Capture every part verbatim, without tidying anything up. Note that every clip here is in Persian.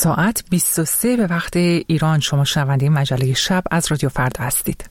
ساعت بیست و سه به وقت ایران. شما شنونده مجله شب از رادیو فردا هستید.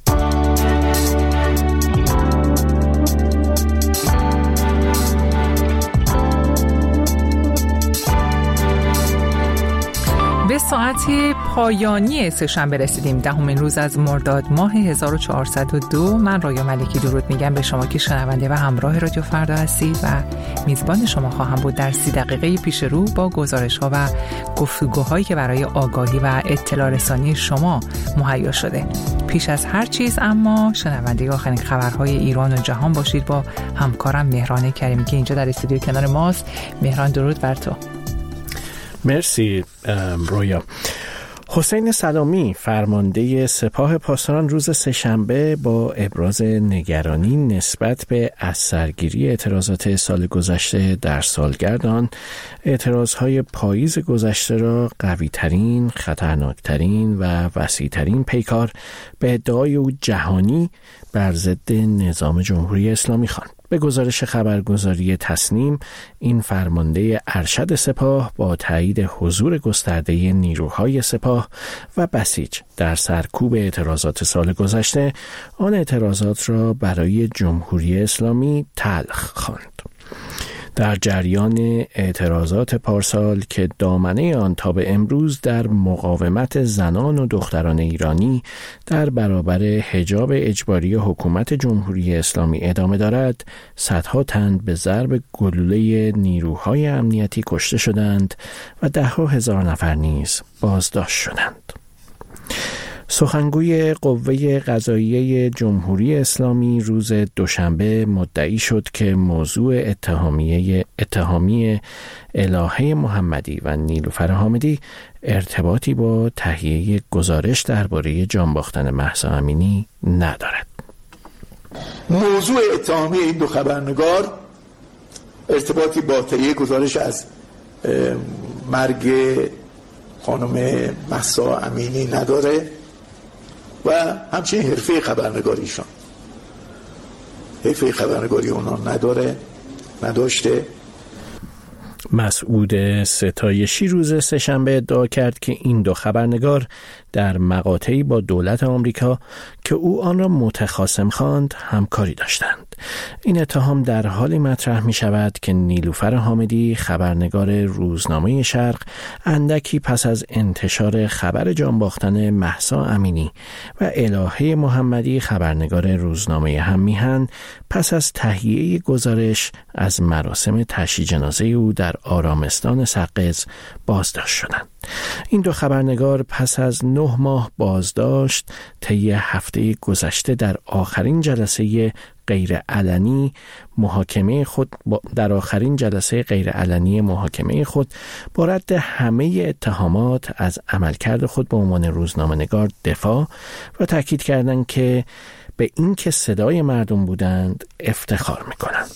به ساعت پایانی سه‌شنبه رسیدیم، دهمین روز از مرداد ماه هزار و چهارصد و دو. من رایا ملکی درود میگم به شما که شنونده و همراه رادیو فردا هستید و میزبان شما خواهم بود در سی دقیقه پیش رو با گزارش‌ها و گفتگوهایی که برای آگاهی و اطلاع رسانی شما مهیا شده. پیش از هر چیز اما شنونده آخرین خبرهای ایران و جهان باشید با همکارم مهران کریمی که اینجا در استودیو کنار ماست. مهران درود بر تو. مرسی رویا. حسین سلامی فرمانده سپاه پاسداران روز سه‌شنبه با ابراز نگرانی نسبت به از سرگیری اعتراضات سال گذشته در سالگرد آن، اعتراضهای پاییز گذشته را قوی‌ترین، خطرناکترین و وسیع‌ترین پیکار به ادعای او جهانی بر ضد نظام جمهوری اسلامی خواند. به گزارش خبرگزاری تصنیم، این فرمانده ارشد سپاه با تایید حضور گسترده نیروهای سپاه و بسیج در سرکوب اعتراضات سال گذشته، آن اعتراضات را برای جمهوری اسلامی تلخ خواند. در جریان اعتراضات پارسال که دامنه آن تا به امروز در مقاومت زنان و دختران ایرانی در برابر حجاب اجباری حکومت جمهوری اسلامی ادامه دارد، صدها تن به ضرب گلوله نیروهای امنیتی کشته شدند و ده‌ها هزار نفر نیز بازداشت شدند. سخنگوی قوه قضاییه جمهوری اسلامی روز دوشنبه مدعی شد که موضوع اتهامیه اتهامی الهه محمدی و نیلوفر حامدی ارتباطی با تهیه گزارش درباره جان باختن مهسا امینی ندارد. موضوع اتهامی این دو خبرنگار ارتباطی با تهیه گزارش از مرگ خانم مهسا امینی نداره و همچنین حرفه خبرنگاریشان حرفه خبرنگاری اونا نداره نداشته. مسعود ستایشی روز سه‌شنبه ادعا کرد که این دو خبرنگار در مقاطعی با دولت آمریکا که او آن را متخاصم خواند همکاری داشتند. این اتهام در حالی مطرح می شود که نیلوفر حامدی خبرنگار روزنامه شرق اندکی پس از انتشار خبر جان باختن مهسا امینی و الهه محمدی خبرنگار روزنامه هم میهن پس از تهیه گزارش از مراسم تشییع جنازه او در آرامستان سقز بازداشت شدند. این دو خبرنگار پس از نه ماه بازداشت طی هفته گذشته در آخرین جلسه غیر علنی محاکمه خود در آخرین جلسه غیر علنی محاکمه خود با رد همه اتهامات از عملکرد خود به عنوان روزنامه‌نگار دفاع و تاکید کردند که به این که صدای مردم بودند افتخار می‌کنند.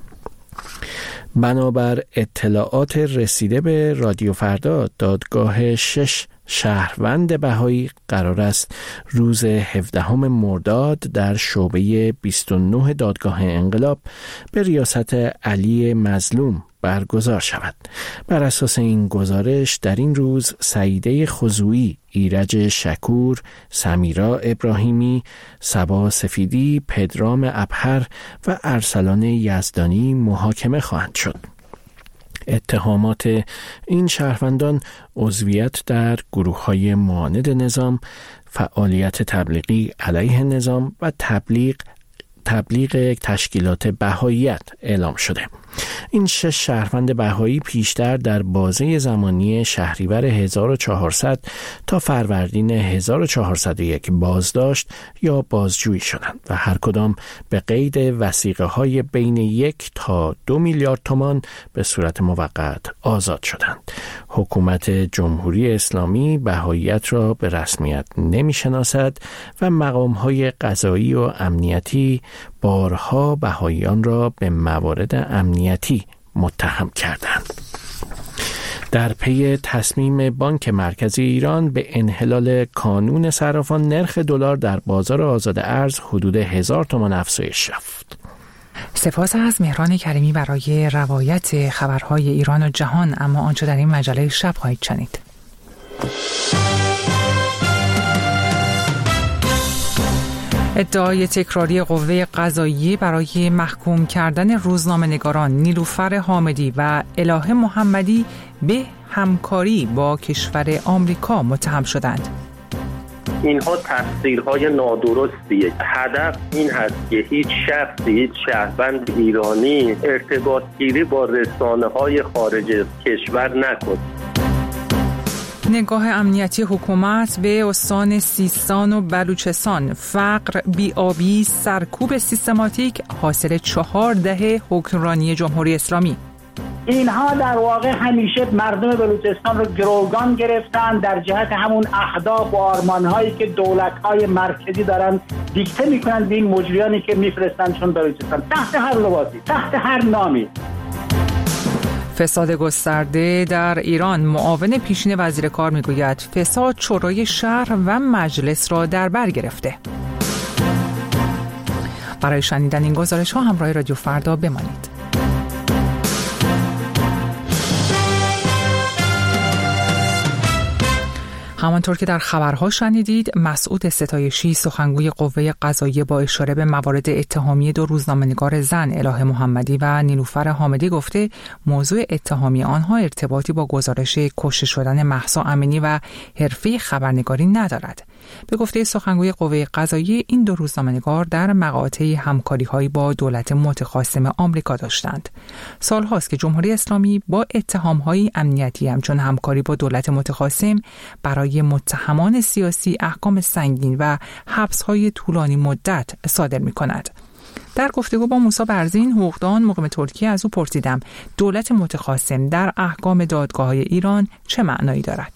بنابر اطلاعات رسیده به رادیو فردا، دادگاه شش شهروند بهایی قرار است روز هفدهم مرداد در شعبه بیست و نه دادگاه انقلاب به ریاست علی مظلوم برگزار شود. بر اساس این گزارش در این روز سعیده خضوعی، ایرج شکور، سمیرا ابراهیمی، صبا سفیدی، پدرام ابهر و ارسلان یزدانی محاکمه خواهند شد. اتهامات این شهروندان عضویت در گروه‌های معاند نظام، فعالیت تبلیغی علیه نظام و تبلیغ تبلیغ تشکیلات بهاییت اعلام شده. این شش شهروند بهایی پیشتر در بازه زمانی شهریور هزار و چهارصد تا فروردین هزار و چهارصد و یک بازداشت یا بازجویی شدند و هر کدام به قید وثیقه های بین یک تا دو میلیارد تومان به صورت موقت آزاد شدند. حکومت جمهوری اسلامی بهاییت را به رسمیت نمی شناسد و مقام های قضایی و امنیتی بارها بهاییان را به موارد امنیتی متهم کردند. در پی تصمیم بانک مرکزی ایران به انحلال کانون صرافان، نرخ دلار در بازار آزاد ارز حدود هزار تومان افزایش یافت. سپاس از مهران کریمی برای روایت خبرهای ایران و جهان. اما آنچه در این مجله شب خواهید شنید: ادعای تکراری قوه قضاییه برای محکوم کردن روزنامه‌نگاران نیلوفر حامدی و الهه محمدی به همکاری با کشور آمریکا متهم شدند. اینها تفسیرهای نادرستیه. هدف این هست که هیچ شخصی، هیچ شهروند ایرانی ارتباط گیری با رسانه‌های خارج از کشور نکنه. نگاه امنیتی حکومت به استان سیستان و بلوچستان: فقر، بی‌آبی، سرکوب سیستماتیک حاصل چهار دهه حکمرانی جمهوری اسلامی. اینها در واقع همیشه مردم بلوچستان رو گروگان گرفتن در جهت همون اهداف و آرمان‌هایی که دولت‌های مرکزی دارن دیکته می‌کنن به این مجریانی که می‌فرستن چون بلوچستان، تحت هر لباسی، تحت هر نامی. فساد گسترده در ایران: معاون پیشین وزیر کار میگوید فساد شورای شهر و مجلس را در بر گرفته. برای شنیدن این گزارش‌ها همراه رادیو فردا بمانید. همانطور که در خبرها شنیدید، مسعود ستایشی سخنگوی قوه قضاییه با اشاره به موارد اتهامی دو روزنامه‌نگار زن الهه محمدی و نیلوفر حامدی گفته موضوع اتهامی آنها ارتباطی با گزارش کشته شدن مهسا امینی و حرفه خبرنگاری ندارد. به گفته سخنگوی قوه قضاییه، این دو روزنامه‌نگار در مقاطعی همکاری‌هایی با دولت متخاصم آمریکا داشتند. سال‌هاست که جمهوری اسلامی با اتهام‌های امنیتی همچون همکاری با دولت متخاصم برای متهمان سیاسی احکام سنگین و حبس‌های طولانی مدت صادر می‌کند. در گفتگو با موسی برزین، حقوقدان مقیم ترکیه، از او پرسیدم دولت متخاصم در احکام دادگاه‌های ایران چه معنایی دارد؟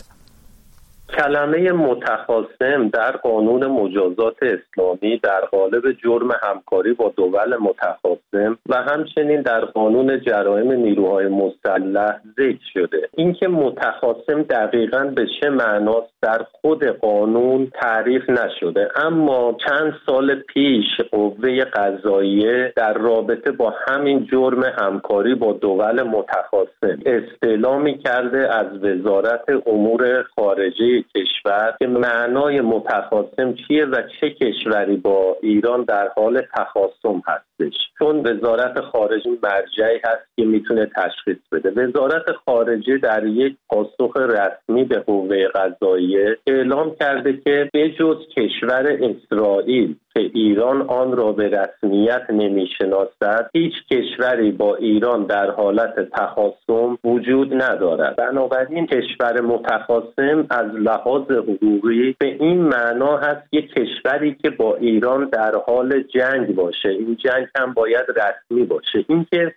کلمه متخاصم در قانون مجازات اسلامی در قالب جرم همکاری با دول متخاصم و همچنین در قانون جرایم نیروهای مسلح ذکر شده. اینکه متخاصم دقیقاً به چه معناست در خود قانون تعریف نشده، اما چند سال پیش قوه قضاییه در رابطه با همین جرم همکاری با دول متخاصم استعلامی کرده از وزارت امور خارجه کشور که معنای متخاصم چیه و چه کشوری با ایران در حال تخاصم هستش، چون وزارت خارجه مرجعی هست که میتونه تشخیص بده. وزارت خارجه در یک پاسخ رسمی به قوه قضاییه اعلام کرده که به جز کشور اسرائیل که ایران آن را به رسمیت نمیشناسد، هیچ کشوری با ایران در حالت تخاصم وجود ندارد. بنابراین کشور متخاصم از لحاظ حقوقی به این معنا هست یک کشوری که با ایران در حال جنگ باشه، این جنگ هم باید رسمی باشه. اینکه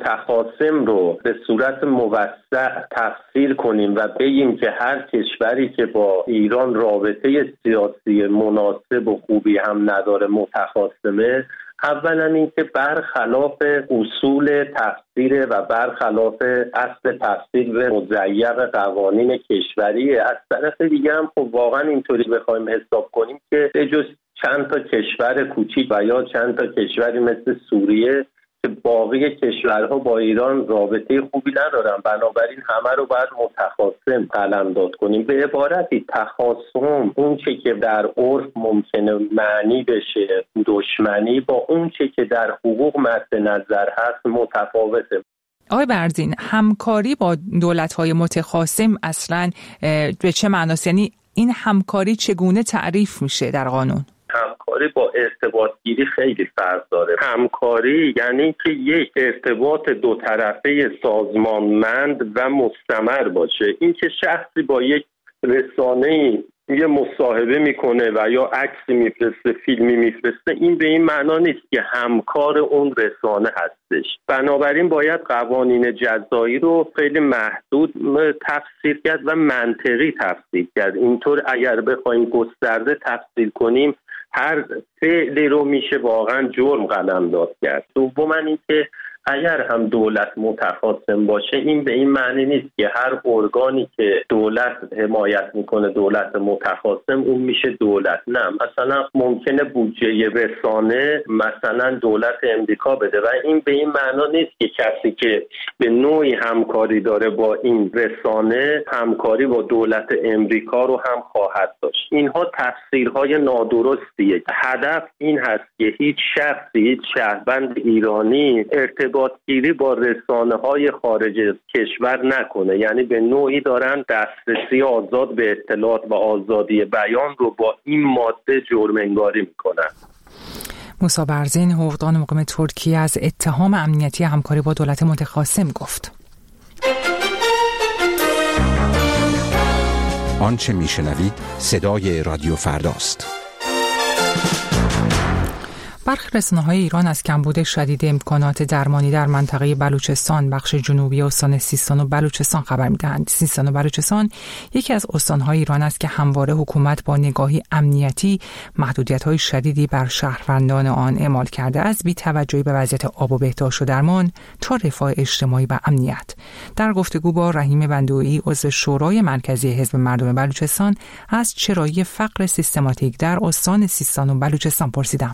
متخاصم رو به صورت موسع تفسیر کنیم و بگیم که هر کشوری که با ایران رابطه سیاسی مناسب و خوبی هم نداره متخاصمه، اولا اینکه برخلاف اصول تفسیر و برخلاف اصل تفسیر به مضیق قوانین کشوریه. از طرف دیگه هم خب واقعا اینطوری بخوایم حساب کنیم که به جز چند تا کشور کوچیک و یا چند تا کشوری مثل سوریه که باقی کشورها با ایران رابطه خوبی ندارن، بنابراین همه رو باید متخاصم قلمداد کنیم. به عبارتی تخاصم اون چه که در عرف ممکنه معنی بشه دشمنی، با اون چه که در حقوق مد نظر هست متفاوته. آقای برزین، همکاری با دولت‌های متخاصم اصلاً به چه معناست؟ یعنی این همکاری چگونه تعریف میشه در قانون؟ همکاری با ارتباط گیری خیلی فرق داره. همکاری یعنی که یک ارتباط دو طرفه سازمانمند و مستمر باشه. این که شخصی با یک رسانه‌ای یه مصاحبه میکنه و یا عکسی میفرسته، فیلمی میفرسته، این به این معنا نیست که همکار اون رسانه هستش. بنابراین باید قوانین جزایی رو خیلی محدود تفسیر کرد و منطقی تفسیر کرد. اینطور اگر بخوایم گسترده تفسیر کنیم هر فعلی رو میشه واقعا جرم قلمداد کرد. دوما اینکه اگر هم دولت متخاصم باشه این به این معنی نیست که هر ارگانی که دولت حمایت میکنه دولت متخاصم اون میشه دولت. نه، مثلا ممکنه بودجه رسانه مثلا دولت امریکا بده و این به این معنا نیست که کسی که به نوعی همکاری داره با این رسانه همکاری با دولت امریکا رو هم خواهد داشت. اینها تفسیرهای نادرستیه. هدف این هست که هیچ شخصی، هیچ شهروند ایرانی ارتباط گیری با رسانه های خارج از کشور نکنه. یعنی به نوعی دارن دسترسی آزاد به اطلاعات و آزادی بیان رو با این ماده جرم انگاری میکنن. موسی برزین، حقوقدان مقیم ترکیه، از اتهام امنیتی همکاری با دولت متخاصم گفت. آنچه میشنوید صدای رادیو فرداست. برخی رسانه‌های ایران از کمبود شدید امکانات درمانی در منطقه بلوچستان، بخش جنوبی استان سیستان و بلوچستان خبر می‌دهند. سیستان و بلوچستان یکی از استان‌های ایران است که همواره حکومت با نگاهی امنیتی محدودیت‌های شدیدی بر شهروندان آن اعمال کرده است، بی توجهی به وضعیت آب و بهداشت و درمان تا رفاه اجتماعی و امنیت. در گفتگو با رحیم بندویی، عضو شورای مرکزی حزب مردم بلوچستان، از چرایی فقر سیستماتیک در استان سیستان و بلوچستان پرسیدم.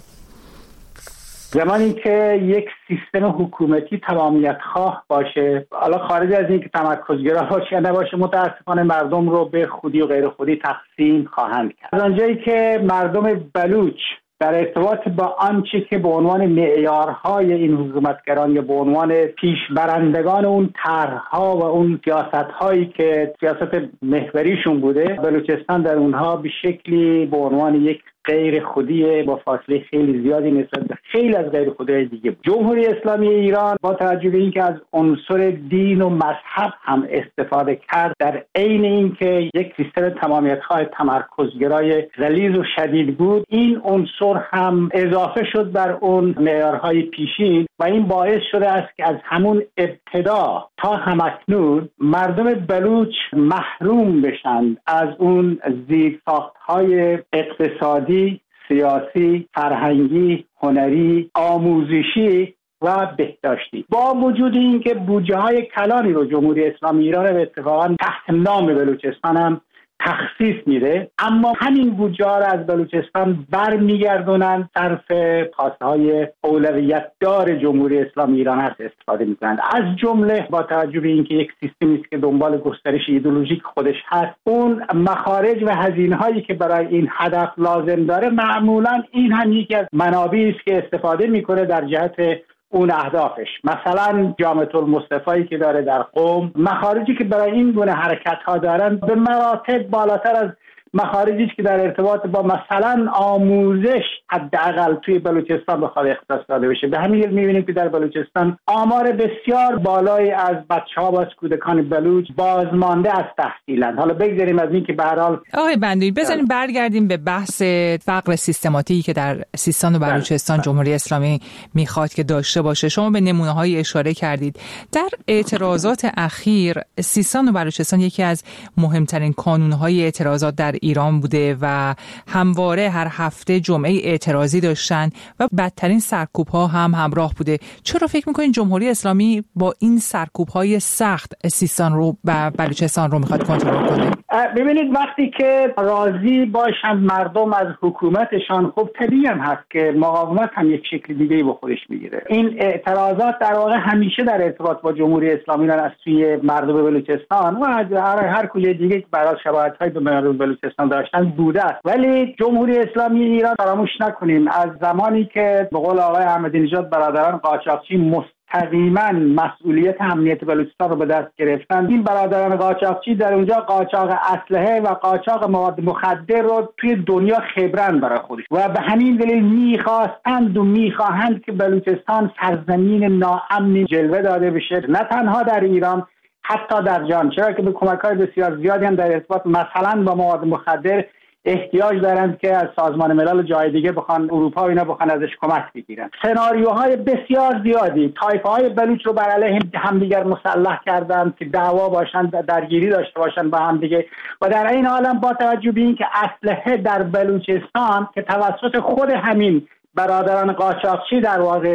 زمانی که یک سیستم حکومتی تمامیت خواه باشه، حالا خارج از این که تمرکزگرا باشه یا نباشه، متاسفانه مردم رو به خودی و غیر خودی تقسیم خواهند کرد. از آنجایی که مردم بلوچ در ارتباط با آنچه که به عنوان معیارهای این حکومتگران یا به عنوان پیشبرندگان اون طرح‌ها و اون سیاست‌هایی که سیاست محوریشون بوده، بلوچستان در اونها به شکلی به عنوان یک غیر خودی با فاصله خیلی زیادی نسبت به خیلی از غیر خودی دیگه بود. جمهوری اسلامی ایران با توجه به اینکه از عنصر دین و مذهب هم استفاده کرد، در عین اینکه یک سیستم تمامیت‌خواه تمرکزگرای غلیظ و شدید بود، این عنصر هم اضافه شد بر اون معیارهای پیشین و این باعث شده است که از همون ابتدا تا همکنون مردم بلوچ محروم بشند از اون زیرساخت‌های اقتصادی، سیاسی، فرهنگی، هنری، آموزشی و بهداشتی. با وجود اینکه بودجه‌های کلانی رو جمهوری اسلامی ایران به اتفاقا تحت نام بلوچستان هم تخصیص میده، اما همین بودجه‌ها را از بلوچستان برمیگردونن صرف خواستهای اولویت دار جمهوری اسلامی ایران هست استفاده میکنند. از جمله با توجه به اینکه یک سیستمی است که دنبال گسترش ایدئولوژیک خودش هست، اون مخارج و هزینه‌هایی که برای این هدف لازم داره، معمولا این هم یکی از منابعی است که استفاده میکنه در جهت اون اهدافش. مثلا جامعه المصطفی که داره در قم، مخارجی که برای این گونه حرکت ها دارن به مراتب بالاتر از مخارجی که در ارتباط با مثلا آموزش حداقل توی بلوچستان بخواد اختصاص داده بشه. به همین دلیل می‌بینیم که در بلوچستان آمار بسیار بالایی از بچه‌ها و کودکان بلوچ بازمانده از تحصیلند. حالا بگذاریم از این که به هر حال آقای بندوی بزنیم برگردیم به بحث فقر سیستماتیکی که در سیستان و بلوچستان جمهوری اسلامی میخواد که داشته باشه. شما به نمونه‌های اشاره کردید. در اعتراضات اخیر سیستان و بلوچستان یکی از مهمترین کانون‌های اعتراضات در ایران بوده و همواره هر هفته جمعه اعتراضی داشتن و بدترین سرکوب‌ها هم همراه بوده. چرا فکر می‌کنید جمهوری اسلامی با این سرکوب‌های سخت سیستان رو و بلوچستان رو می‌خواد کنترل کنه؟ ببینید وقتی که راضی باشن مردم از حکومتشان، خب طبیعی هم هست که مقاومت هم یک شکل دیگه‌ای به خودش میگیره. این اعتراضات در واقع همیشه در ارتباط با جمهوری اسلامی از سوی مردم بلوچستان و هر هر کجای دیگه که برای شباهت‌های به مردم بلوچستان داشتن بوده است. ولی جمهوری اسلامی ایران فراموش نکنیم از زمانی که به قول آقای احمدی نژاد برادران قاچاقچی مستقیما مسئولیت امنیت بلوچستان رو به دست گرفتن، این برادران قاچاقچی در اونجا قاچاق اسلحه و قاچاق مواد مخدر رو توی دنیا خبرن برای خودش و به همین دلیل میخواستند و میخواهند که بلوچستان سرزمین ناامنی جلوه داده بشه، نه تنها در ایران حتی در جهان، چرا که به کمک‌های بسیار زیادی هم در ارتباط مثلا با مواد مخدر احتیاج دارند که از سازمان ملل جای دیگه بخوان اروپا و اینا بخوان ازش کمک بگیرن. سناریوهای بسیار زیادی طایفه‌های بلوچ رو بر علیه همدیگر مسلح کردند که دعوا باشن، درگیری داشته باشن با همدیگه و در این حال با توجه به اینکه اسلحه در بلوچستان که توسط خود همین برادران قاچاقچی در واقع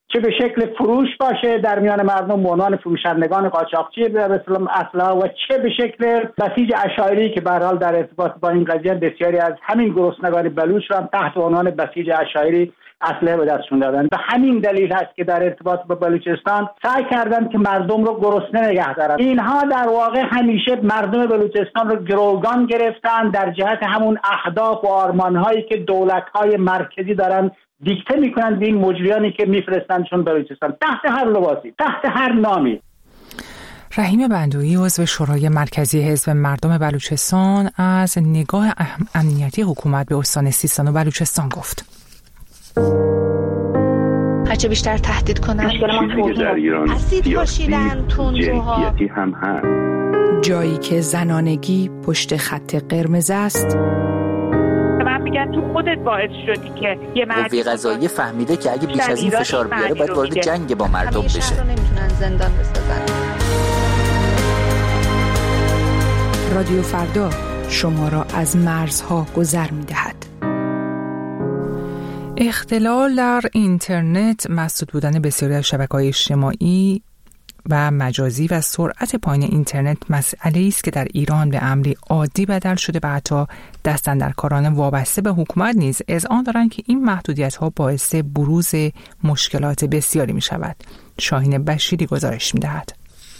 چه به شکل فروش باشه در میان مردم به عنوان فروشندگان قاچاقچی به اصطلاح اسلحه، و چه به شکل بسیج اشایری که به هر حال در ارتباط با این قضیه بسیاری از همین گرسنگان بلوچ را هم تحت عنوان بسیج اشایری اسلحه به دستشون دادن. به همین دلیل هست که در ارتباط با بلوچستان سعی کردن که مردم رو گرسنه نگه دارن. اینها در واقع همیشه مردم بلوچستان رو گروگان گرفتن در جهت همون اهداف و آرمان‌هایی که دولت‌های مرکزی دارن دیکته میکنن به این مجریانی که میفرستنشون بلوچستان تحت هر لباسی، تحت هر نامی. رحیم بندویی عضو شورای مرکزی حزب مردم بلوچستان از نگاه امنیتی حکومت به استان سیستان و بلوچستان گفت. هرچه بیشتر تهدید کنن چیزی که در ایران سیاسی جنسیتی هم هست. جایی که زنانگی پشت خط قرمز است. من میگم تو خودت باعث شدی که یه مردی قوه قضاییه فهمیده که اگه بیش از این فشار بیاره باید وارد جنگ با مردم بشه. شهر رو نمیتونن زندان بسازن. رادیو فردا شما را از مرزها گذر میدهد. اختلال در اینترنت، مسدود بودن بسیاری از شبکه‌های اجتماعی و مجازی و سرعت پایین اینترنت مسئله‌ای است که در ایران به امری عادی بدل شده و حتی دستاندرکاران وابسته به حکومت نیز اذعان دارند که این محدودیت‌ها باعث بروز مشکلات بسیاری می‌شود. شاهین بشیری گزارش می‌دهد.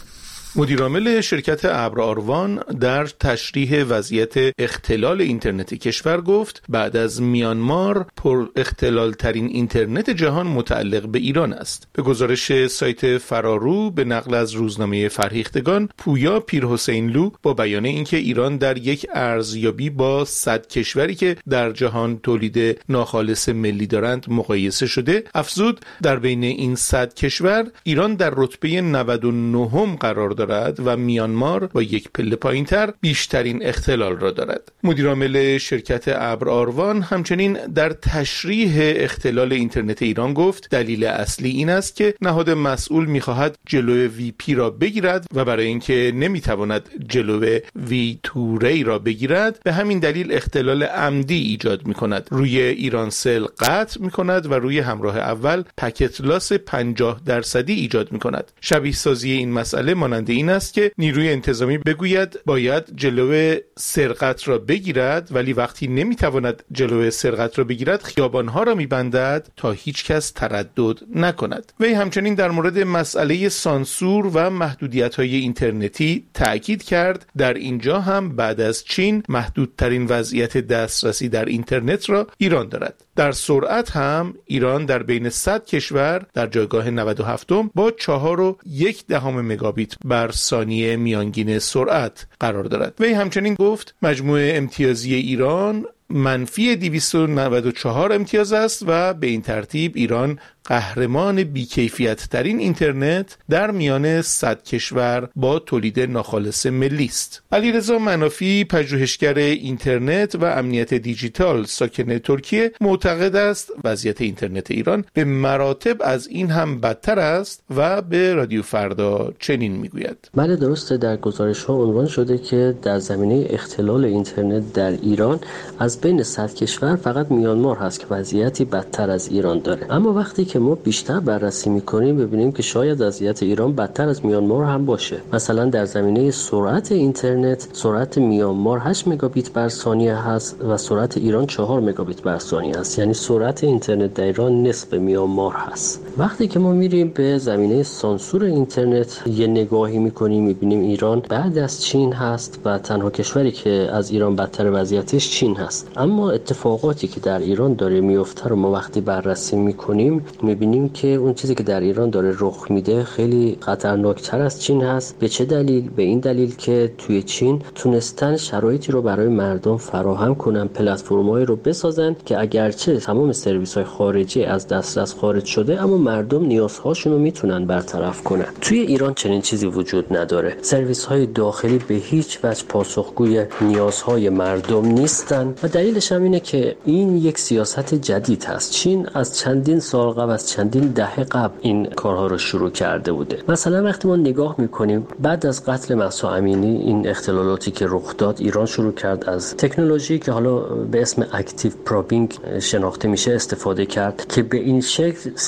مدیرعامل شرکت ابر آروان در تشریح وضعیت اختلال اینترنت کشور گفت بعد از میانمار پر اختلال ترین اینترنت جهان متعلق به ایران است. به گزارش سایت فرارو به نقل از روزنامه فرهیختگان، پویا پیرحسینلو با بیان اینکه ایران در یک ارزیابی با صد کشوری که در جهان تولید ناخالص ملی دارند مقایسه شده، افزود در بین این صد کشور ایران در رتبه نود و نه قرار دارد و میانمار با یک پله پایین‌تر بیشترین اختلال را دارد. مدیرعامل شرکت ابر آروان همچنین در تشریح اختلال اینترنت ایران گفت دلیل اصلی این است که نهاد مسئول می‌خواهد جلوی وی پی را بگیرد و برای اینکه نمی‌تواند جلوی وی تو ری را بگیرد به همین دلیل اختلال عمدی ایجاد می‌کند. روی ایرانسل قطع می‌کند و روی همراه اول پکت لاس پنجاه درصدی ایجاد می‌کند. شبیه سازی این مسئله مانند این است که نیروی انتظامی بگوید باید جلوی سرقت را بگیرد، ولی وقتی نمیتواند جلوی سرقت را بگیرد خیابانها را میبندد تا هیچ کس تردد نکند. وی همچنین در مورد مسئله سانسور و محدودیت‌های اینترنتی تأکید کرد در اینجا هم بعد از چین محدودترین وضعیت دسترسی در اینترنت را ایران دارد. در سرعت هم ایران در بین صد کشور در جایگاه نود و هفتم با چهار و یک دهم مگابیت بر ثانیه میانگین سرعت قرار دارد. وی همچنین گفت مجموع امتیازی ایران منفی دویست و نود و چهار امتیاز است و به این ترتیب ایران قهرمان بیکیفیت ترین اینترنت در میان صد کشور با تولید ناخالص ملی است. علیرضا منافی، پژوهشگر اینترنت و امنیت دیجیتال ساکن ترکیه، معتقد است وضعیت اینترنت ایران به مراتب از این هم بدتر است و به رادیو فردا چنین میگوید. بله درسته، در گزارش ها عنوان شده که در زمینه اختلال اینترنت در ایران از بین صد کشور فقط میانمار هست که وضعیتی بدتر از ایران داره. اما وقتی که ما بیشتر بررسی میکنیم ببینیم که شاید وضعیت ایران بدتر از میانمار هم باشه. مثلا در زمینه سرعت اینترنت، سرعت میانمار هشت مگابیت بر ثانیه هست و سرعت ایران چهار مگابیت بر ثانیه هست. یعنی سرعت اینترنت در ایران نصف میانمار هست. وقتی که ما میریم به زمینه سانسور اینترنت یه نگاهی میکنیم میبینیم ایران بعد از چین هست و تنها کشوری که از ایران بدتر وضعیتش چین هست. اما اتفاقاتی که در ایران داره میفته رو ما وقتی بررسی میکنیم میبینیم که اون چیزی که در ایران داره رخ میده خیلی خطرناکتر از چین هست. به چه دلیل؟ به این دلیل که توی چین تونستن شرایطی رو برای مردم فراهم کنن، پلتفرمایی رو بسازن که اگرچه تمام سرویس‌های خارجی از دسترس خارج شده اما مردم نیازهاشون رو میتونن برطرف کنن. توی ایران چنین چیزی وجود نداره. سرویس‌های داخلی به هیچ وجه پاسخگوی نیازهای مردم نیستن و دلیلش هم اینه که این یک سیاست جدید هست. چین از چندین سال قبل، از چندین دهه قبل این کارها رو شروع کرده بوده. مثلا وقتی ما نگاه میکنیم بعد از قتل مهسا امینی این اختلالاتی که رخ داد، ایران شروع کرد از تکنولوژی که حالا به اسم اکتیو پرابینگ شناخته میشه استفاده کرد که به این شکل اون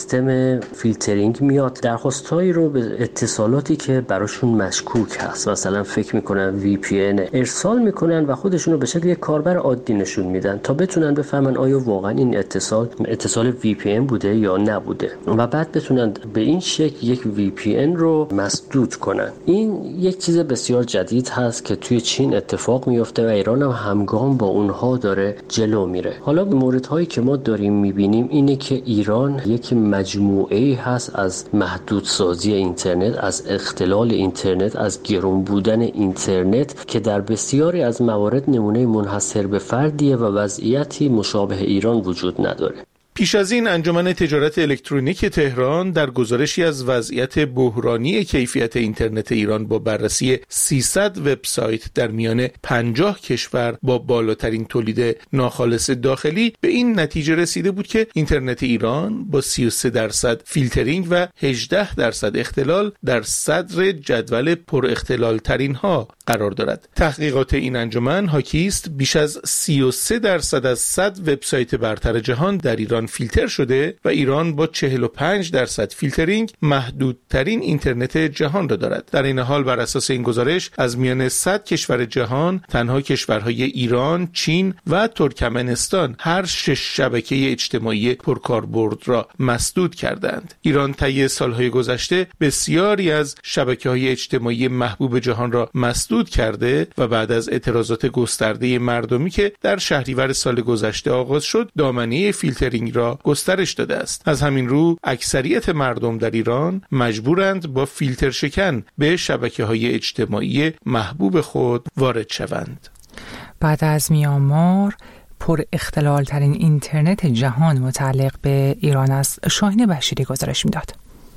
سیستم فیلترینگ میاد درخواستایی رو به اتصالاتی که براشون مشکوک هست، مثلا فکر میکنن وی پی ان، ارسال میکنن و خودشون رو به شکل یک کاربر عادی نشون میدن تا بتونن بفهمن آیا واقعا این اتصال اتصال وی پی ان بوده یا نبوده و بعد بتونن به این شکل یک وی پی ان رو مسدود کنن. این یک چیز بسیار جدید هست که توی چین اتفاق میفته و ایران هم همگام با اونها داره جلو میره. حالا موردهایی که ما داریم میبینیم اینه که ایران یک مجموعه هست از محدودسازی اینترنت، از اختلال اینترنت، از گران بودن اینترنت که در بسیاری از موارد نمونه منحصر به فردیه و وضعیتی مشابه ایران وجود نداره. پیش از این انجمن تجارت الکترونیک تهران در گزارشی از وضعیت بحرانی کیفیت اینترنت ایران با بررسی سیصد وبسایت در میان پنجاه کشور با بالاترین تولید ناخالص داخلی به این نتیجه رسیده بود که اینترنت ایران با سی و سه درصد فیلترینگ و هجده درصد اختلال در صدر جدول پر اختلال ترین ها قرار دارد. تحقیقات این انجمن حاکی است بیش از سی و سه درصد از صد وبسایت برتر جهان در ایران فیلتر شده و ایران با چهل و پنج درصد فیلترینگ محدودترین اینترنت جهان را دارد. در این حال بر اساس این گزارش از میان صد کشور جهان تنها کشورهای ایران، چین و ترکمنستان هر شش شبکه اجتماعی پرکاربرد را مسدود کردند. ایران طی سالهای گذشته بسیاری از شبکه‌های اجتماعی محبوب جهان را مسدود کرده و بعد از اعتراضات گسترده مردمی که در شهریور سال گذشته آغاز شد، دامنه فیلترینگ را گسترش داده است. از همین رو اکثریت مردم در ایران مجبورند با فیلتر شکن به شبکه‌های اجتماعی محبوب خود وارد شوند. بعد از میانمار پر اختلال ترین اینترنت جهان متعلق به ایران است. شاهین بشیری گزارش میداد.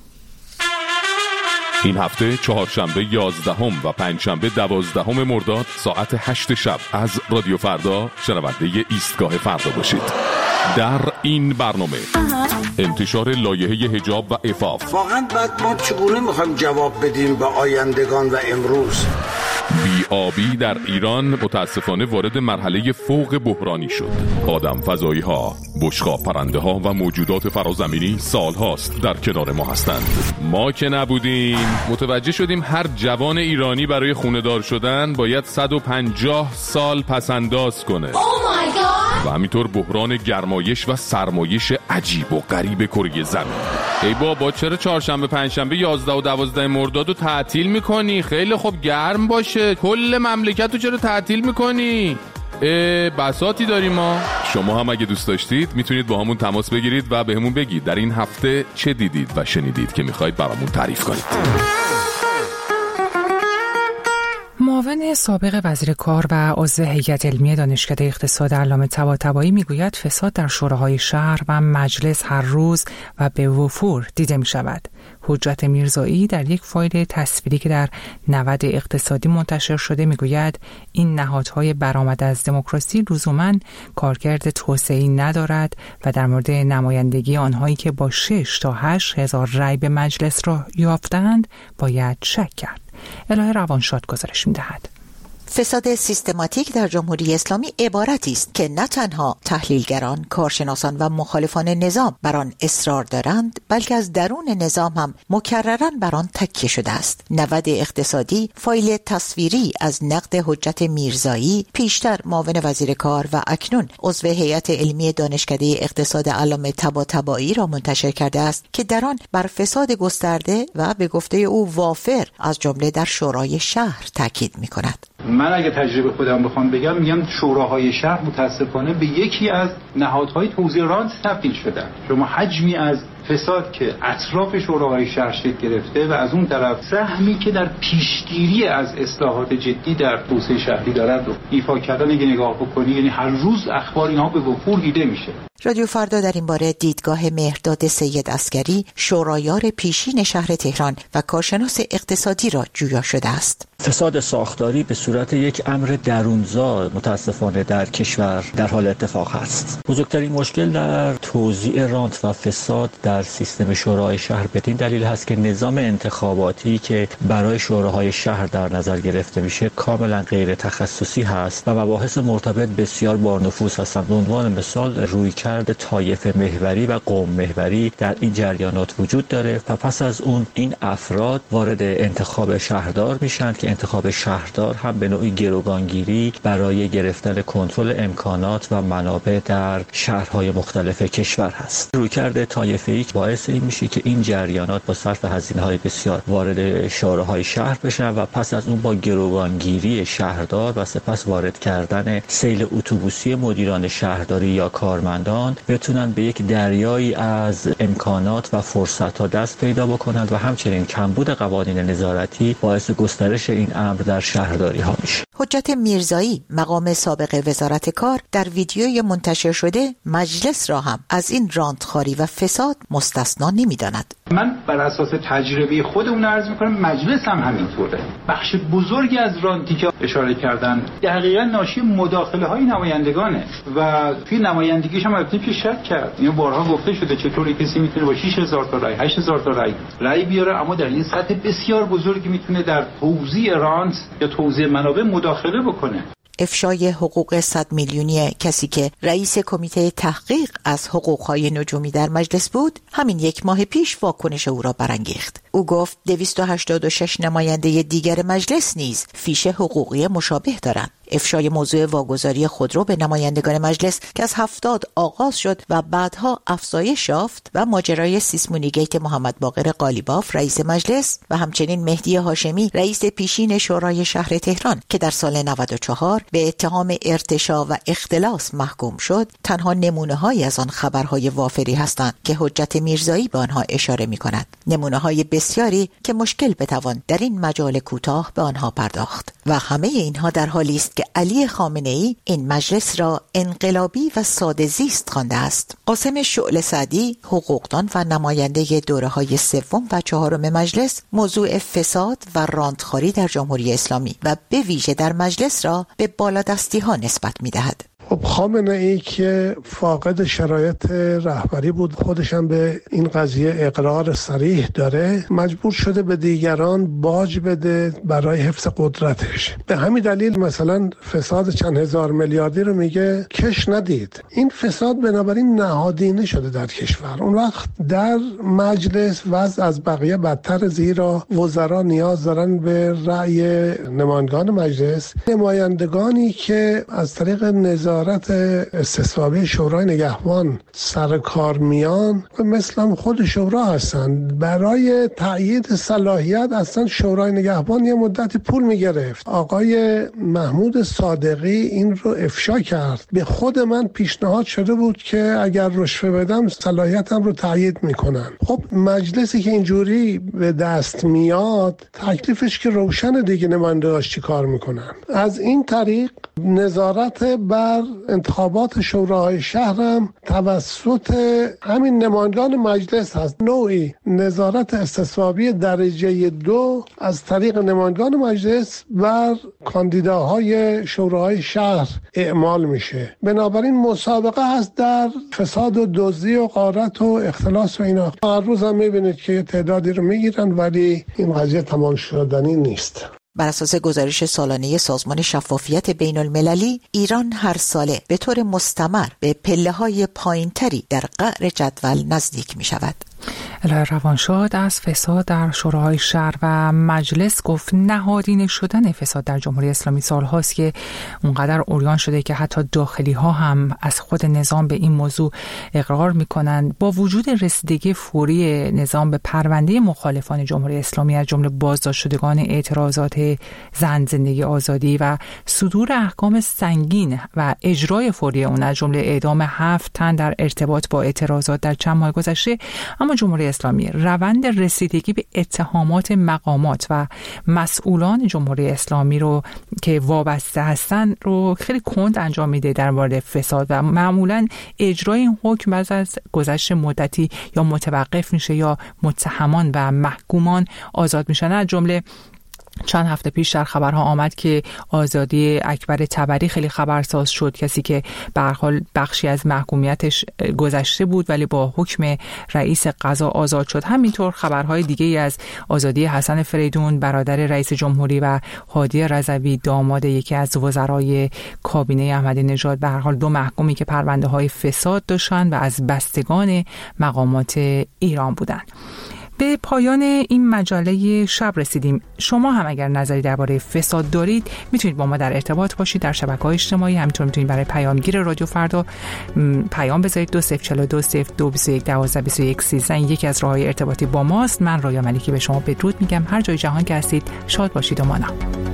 این هفته چهارشنبه یازدهم و پنجشنبه دوازدهم مرداد ساعت هشت شب از رادیو فردا شنونده ایستگاه فردا باشید. در این برنامه انتشار لایحه حجاب و عفاف. واقعا بعد ما چگونه میخوایم جواب بدیم به آیندگان و امروز؟ بی‌آبی در ایران متاسفانه وارد مرحله فوق بحرانی شد. آدم فضایی ها، بشقاب پرنده ها و موجودات فرازمینی سال هاست در کنار ما هستند. ما که نبودیم متوجه شدیم هر جوان ایرانی برای خونه‌دار شدن باید صد و پنجاه سال پسنداز کنه. و همینطور بحران گرمایش و سرمایش عجیب و غریب کره زمین. ای بابا چرا چهارشنبه پنجشنبه یازده و دوازده مرداد رو تعطیل میکنی؟ خیلی خوب گرم باشه، کل مملکت رو چرا تعطیل میکنی؟ بساطی داریم ما. شما هم اگه دوست داشتید میتونید با همون تماس بگیرید و به همون بگید در این هفته چه دیدید و شنیدید که میخواید برامون تعریف کنید. معاون سابق وزیر کار و عضو هیئت علمی دانشکده اقتصاد علامه طباطبایی میگوید فساد در شوراهای شهر و مجلس هر روز و به وفور دیده می شود. حجت میرزایی در یک فایل تصویری که در نود اقتصادی منتشر شده میگوید این نهادهای برآمده از دموکراسی لزوماً کارکرد توسعه‌ای ندارد و در مورد نمایندگی آنهایی که با شش تا هشت هزار رأی به مجلس را یافتند باید شک کرد. الهه روانشاد گزارش می‌دهد. فساد سیستماتیک در جمهوری اسلامی عبارتی است که نه تنها تحلیلگران، کارشناسان و مخالفان نظام بر آن اصرار دارند، بلکه از درون نظام هم مکرراً بر آن تکیه شده است. نود اقتصادی فایل تصویری از نقد حجت میرزایی، پیشتر معاون وزیر کار و اکنون عضو هیئت علمی دانشکده اقتصاد علامه طباطبایی را منتشر کرده است که در آن بر فساد گسترده و به گفته او وافر از جمله در شورای شهر تاکید می‌کند. من اگه تجربه خودم بخوام بگم میگم شوراهای شهر متاسفانه به یکی از نهادهای توزیع رانت تبدیل شدن. شما حجمی از فساد که اطراف شوراهای شهر شکل گرفته و از اون طرف سهمی که در پیشگیری از اصلاحات جدی در توسعه شهری دارد رو ایفا کردن اگه نگاه بکنی، یعنی هر روز اخبار اینها به وفور دیده میشه. رادیو فردا در این باره دیدگاه مهرداد سید عسگری، شورایار پیشین شهر تهران و کارشناس اقتصادی را جویا شده است. فساد ساختاری به صورت یک امر درونزا متاسفانه در کشور در حال اتفاق است. بزرگترین مشکل در توزیع رانت و فساد در در سیستم شورای شهر بدین دلیل هست که نظام انتخاباتی که برای شوراهای شهر در نظر گرفته میشه کاملا غیر تخصصی هست و مباحث مرتبط بسیار بارنفوذ هستند. به عنوان مثال رویکرد طایفه محوری و قوم محوری در این جریانات وجود داره و پس از اون این افراد وارد انتخاب شهردار میشن که انتخاب شهردار هم به نوعی گروگانگیری برای گرفتن کنترل امکانات و منابع در شهرهای مختلف کشور هست. رویکرد طایفه‌ای باعث این میشه که این جریانات با صرف هزینه‌های بسیار وارد شوراهای شهر بشن و پس از اون با گروگانگیری شهردار و سپس وارد کردن سیل اتوبوسی مدیران شهرداری یا کارمندان بتونن به یک دریایی از امکانات و فرصت‌ها دست پیدا بکنند و همچنین کمبود قوانین نظارتی باعث گسترش این امر در شهرداری ها میشه. حجت میرزایی مقام سابق وزارت کار در ویدیوی منتشر شده مجلس را هم از این راندخواری و فساد مستثنا نمی‌داند. من بر اساس تجربه خودمون عرض می‌کنم مجلس هم همینطوره. بخش بزرگی از رانتی که اشاره کردن دقیقاً ناشی مداخله‌های نمایندگانه و توی نمایندگیش هم البته پیشرفت کرد. اینو بارها گفته شده چطوری کسی میتونه با شش هزار تا رای، هشت هزار تا رای رای بیاره اما در این سطح بسیار بزرگی میتونه در توزیع رانت یا توزیع منابع مداخله بکنه. افشای حقوق صد میلیونی کسی که رئیس کمیته تحقیق از حقوقهای نجومی در مجلس بود همین یک ماه پیش واکنش او را برانگیخت. او گفت دویست و هشتاد و شش نماینده دیگر مجلس نیز فیش حقوقی مشابه دارند. افشای موضوع واگذاری خودرو به نمایندگان مجلس که از هفتاد آغاز شد و بعدها افزایش یافت و ماجرای سیسمونیگیت محمد باقر قالیباف رئیس مجلس و همچنین مهدی هاشمی رئیس پیشین شورای شهر تهران که در سال نود و چهار به اتهام ارتشاء و اختلاس محکوم شد تنها نمونه‌هایی از آن خبرهای وافری هستند که حجت میرزایی به آنها اشاره می‌کند. نمونه‌های بسیاری که مشکل بتوان در این مجال کوتاه به آنها پرداخت و همه اینها در حالی است که علی خامنه‌ای این مجلس را انقلابی و ساده زیست خوانده است. قاسم شعله سعدی حقوقدان و نماینده دوره‌های سوم و چهارم مجلس موضوع فساد و راندخواری در جمهوری اسلامی و به ویژه در مجلس را به بالادستی‌ها نسبت می‌دهد. خب خامنه‌ای که فاقد شرایط رهبری بود خودش هم به این قضیه اقرار صریح داره مجبور شده به دیگران باج بده برای حفظ قدرتش. به همین دلیل مثلا فساد چند هزار میلیاردی رو میگه کش ندید. این فساد بنابراین نهادینه شده در کشور. اون وقت در مجلس وضع از بقیه بدتر زیرا وزرا نیاز دارن به رأی نمایندگان مجلس. نمایندگانی که از طریق نظام وزارت استصوابی شورای نگهبان سر کار میان مثلا خود شورا هستند. برای تأیید صلاحیت اصلا شورای نگهبان یه مدتی پول میگرفت. آقای محمود صادقی این رو افشا کرد. به خود من پیشنهاد شده بود که اگر رشوه بدم صلاحیتم رو تأیید میکنن. خب مجلسی که اینجوری به دست میاد تکلیفش که روشن دیگه نمایندگاش چی کار میکنن. از این طریق نظارت بر انتخابات شوراهای شهر هم توسط همین نمایندگان مجلس هست. نوعی نظارت استصوابی درجه دو از طریق نمایندگان مجلس بر کاندیداهای شوراهای شهر اعمال میشه. بنابراین مسابقه هست در فساد و دزدی و غارت و اختلاس و اینا. هر روز هم میبینید که تعدادی رو میگیرن ولی این قضیه تمام شدنی نیست. بر اساس گزارش سالانه سازمان شفافیت بین المللی ایران هر ساله به طور مستمر به پله‌های پایین‌تری در قعر جدول نزدیک می‌شود. الهه روانشاد از فساد در شوراهای شهر و مجلس گفت نهادینه شدن فساد در جمهوری اسلامی سالهاست که اونقدر عریان شده که حتی داخلی ها هم از خود نظام به این موضوع اقرار میکنند. با وجود رسیدگی فوری نظام به پرونده مخالفان جمهوری اسلامی از جمله بازداشت شدگان اعتراضات زن زندگی آزادی و صدور احکام سنگین و اجرای فوری اون از جمله اعدام هفت تن در ارتباط با اعتراضات در چند ماه گذشته، اما جمهوری اسلامی روند رسیدگی به اتهامات مقامات و مسئولان جمهوری اسلامی رو که وابسته هستن رو خیلی کند انجام میده در مورد فساد و معمولا اجرای این حکم بعد از گذشت مدتی یا متوقف میشه یا متهمان و محکومان آزاد میشن. از جمله چند هفته پیش در خبرها آمد که آزادی اکبر طبری خیلی خبرساز شد، کسی که به هر حال بخشی از محکومیتش گذشته بود ولی با حکم رئیس قضا آزاد شد. همینطور خبرهای دیگه از آزادی حسن فریدون برادر رئیس جمهوری و هادی رضوی داماد یکی از وزرای کابینه احمدی نژاد، به هر حال دو محکومی که پرونده های فساد داشتن و از بستگان مقامات ایران بودند. به پایان این مجله شب رسیدیم. شما هم اگر نظری درباره فساد دارید میتونید با ما در ارتباط باشید در شبکه‌های اجتماعی. همینطور میتونید برای پیامگیر رادیو فردا پیام بذارید دو صفر چهار دو صفر دو بیست و یک دوازده بیست و یک سیزده. این یکی از راه‌های ارتباطی با ماست. من رویا ملکی به شما بدرود میگم. هر جای جهان که هستید شاد باشید و مانا.